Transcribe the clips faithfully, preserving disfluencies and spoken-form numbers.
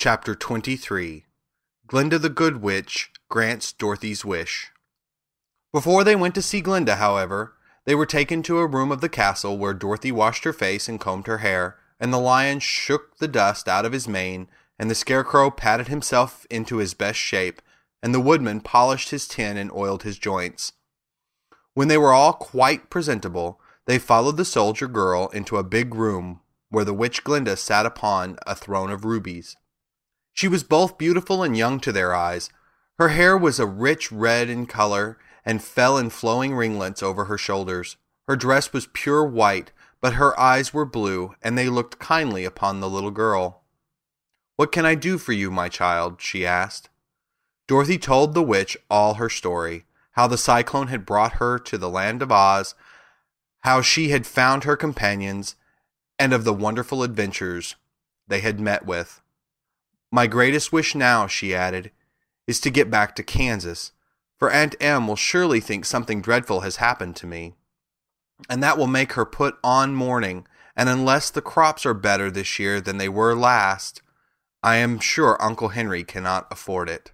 Chapter twenty-three. Glinda the Good Witch Grants Dorothy's Wish. Before they went to see Glinda, however, they were taken to a room of the castle where Dorothy washed her face and combed her hair, and the lion shook the dust out of his mane, and the Scarecrow patted himself into his best shape, and the Woodman polished his tin and oiled his joints. When they were all quite presentable, they followed the soldier girl into a big room where the witch Glinda sat upon a throne of rubies. She was both beautiful and young to their eyes. Her hair was a rich red in color and fell in flowing ringlets over her shoulders. Her dress was pure white, but her eyes were blue, and they looked kindly upon the little girl. "What can I do for you, my child?" she asked. Dorothy told the witch all her story, how the cyclone had brought her to the land of Oz, how she had found her companions, and of the wonderful adventures they had met with. "My greatest wish now," she added, "is to get back to Kansas, for Aunt Em will surely think something dreadful has happened to me, and that will make her put on mourning, and unless the crops are better this year than they were last, I am sure Uncle Henry cannot afford it."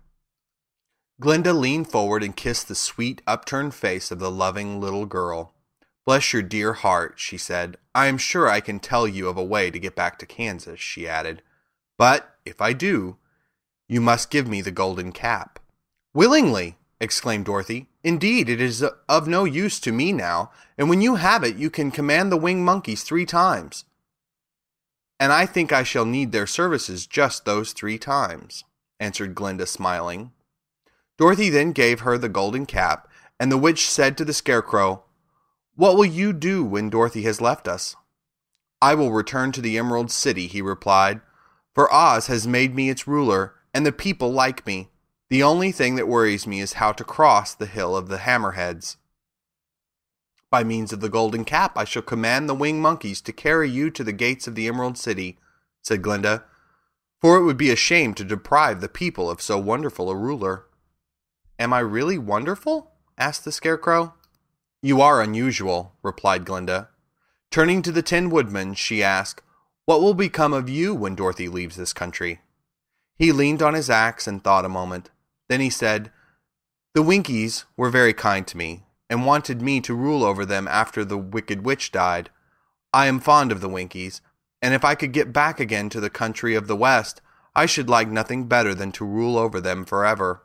Glinda leaned forward and kissed the sweet, upturned face of the loving little girl. "Bless your dear heart," she said. "I am sure I can tell you of a way to get back to Kansas," she added. "But if I do, you must give me the golden cap." "Willingly!" exclaimed Dorothy. "Indeed, it is of no use to me now, and when you have it, you can command the winged monkeys three times. And I think I shall need their services just those three times," answered Glinda, smiling. Dorothy then gave her the golden cap, and the witch said to the Scarecrow, "What will you do when Dorothy has left us?" "I will return to the Emerald City," he replied, "for Oz has made me its ruler, and the people like me. The only thing that worries me is how to cross the Hill of the Hammerheads." "By means of the golden cap, I shall command the winged monkeys to carry you to the gates of the Emerald City," said Glinda, "for it would be a shame to deprive the people of so wonderful a ruler." "Am I really wonderful?" asked the Scarecrow. "You are unusual," replied Glinda. Turning to the Tin Woodman, she asked, "What will become of you when Dorothy leaves this country?" He leaned on his axe and thought a moment. Then he said, "The Winkies were very kind to me, and wanted me to rule over them after the Wicked Witch died. I am fond of the Winkies, and if I could get back again to the country of the West, I should like nothing better than to rule over them forever."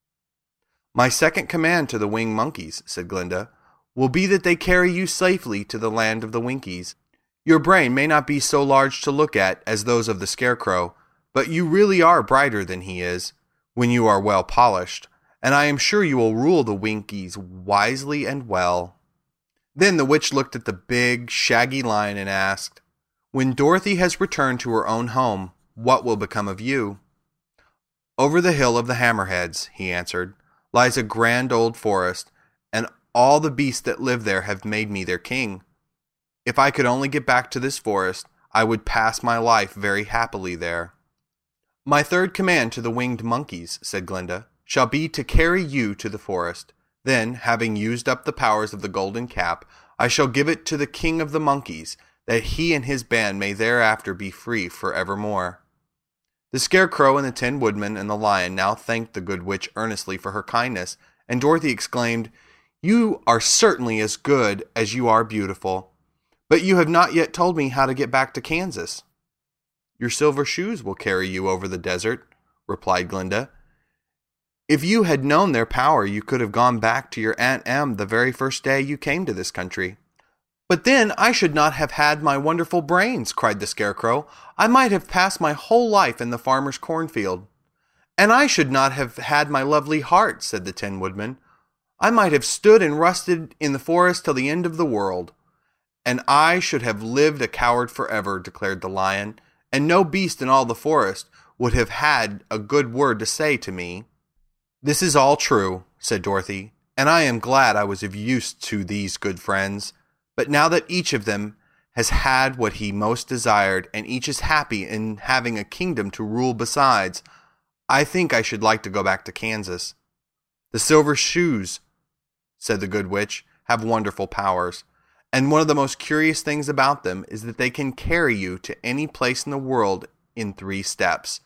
"My second command to the winged monkeys," said Glinda, "will be that they carry you safely to the land of the Winkies. Your brain may not be so large to look at as those of the Scarecrow, but you really are brighter than he is, when you are well polished, and I am sure you will rule the Winkies wisely and well." Then the witch looked at the big, shaggy lion and asked, "When Dorothy has returned to her own home, what will become of you?" "Over the Hill of the Hammerheads," he answered, "lies a grand old forest, and all the beasts that live there have made me their king. If I could only get back to this forest, I would pass my life very happily there." "My third command to the winged monkeys," said Glinda, "shall be to carry you to the forest. Then, having used up the powers of the golden cap, I shall give it to the king of the monkeys, that he and his band may thereafter be free forevermore." The Scarecrow and the Tin Woodman and the Lion now thanked the good witch earnestly for her kindness, and Dorothy exclaimed, "You are certainly as good as you are beautiful. But you have not yet told me how to get back to Kansas." "Your silver shoes will carry you over the desert," replied Glinda. "If you had known their power, you could have gone back to your Aunt Em the very first day you came to this country." "But then I should not have had my wonderful brains," cried the Scarecrow. "I might have passed my whole life in the farmer's cornfield." "And I should not have had my lovely heart," said the Tin Woodman. "I might have stood and rusted in the forest till the end of the world." "And I should have lived a coward forever," declared the Lion, "and no beast in all the forest would have had a good word to say to me." "This is all true," said Dorothy, "and I am glad I was of use to these good friends. But now that each of them has had what he most desired, and each is happy in having a kingdom to rule besides, I think I should like to go back to Kansas. The silver shoes," said the good witch, "have wonderful powers, and one of the most curious things about them is that they can carry you to any place in the world in three steps,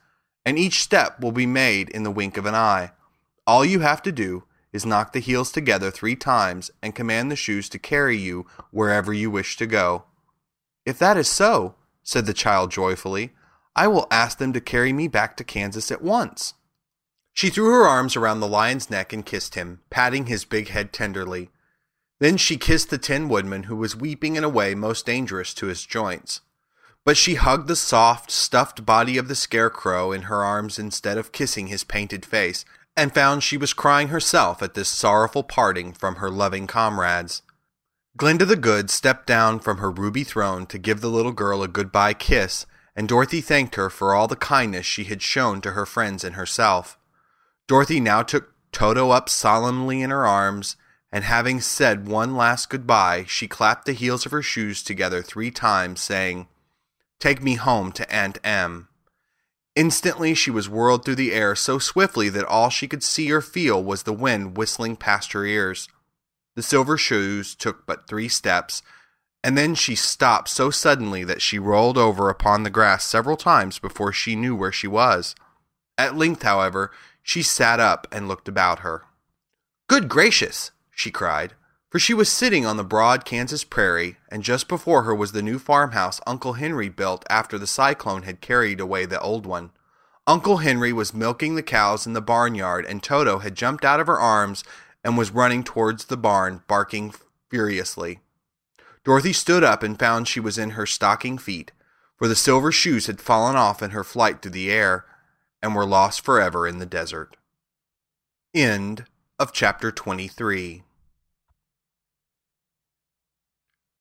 and each step will be made in the wink of an eye. All you have to do is knock the heels together three times and command the shoes to carry you wherever you wish to go." "If that is so," said the child joyfully, "I will ask them to carry me back to Kansas at once." She threw her arms around the lion's neck and kissed him, patting his big head tenderly. Then she kissed the Tin Woodman, who was weeping in a way most dangerous to his joints. But she hugged the soft, stuffed body of the Scarecrow in her arms instead of kissing his painted face, and found she was crying herself at this sorrowful parting from her loving comrades. Glinda the Good stepped down from her ruby throne to give the little girl a goodbye kiss, and Dorothy thanked her for all the kindness she had shown to her friends and herself. Dorothy now took Toto up solemnly in her arms, and having said one last goodbye, she clapped the heels of her shoes together three times, saying, "Take me home to Aunt Em." Instantly she was whirled through the air so swiftly that all she could see or feel was the wind whistling past her ears. The silver shoes took but three steps, and then she stopped so suddenly that she rolled over upon the grass several times before she knew where she was. At length, however, she sat up and looked about her. "Good gracious!" she cried, for she was sitting on the broad Kansas prairie, and just before her was the new farmhouse Uncle Henry built after the cyclone had carried away the old one. Uncle Henry was milking the cows in the barnyard, and Toto had jumped out of her arms and was running towards the barn, barking furiously. Dorothy stood up and found she was in her stocking feet, for the silver shoes had fallen off in her flight through the air, and were lost forever in the desert. End of chapter twenty-three.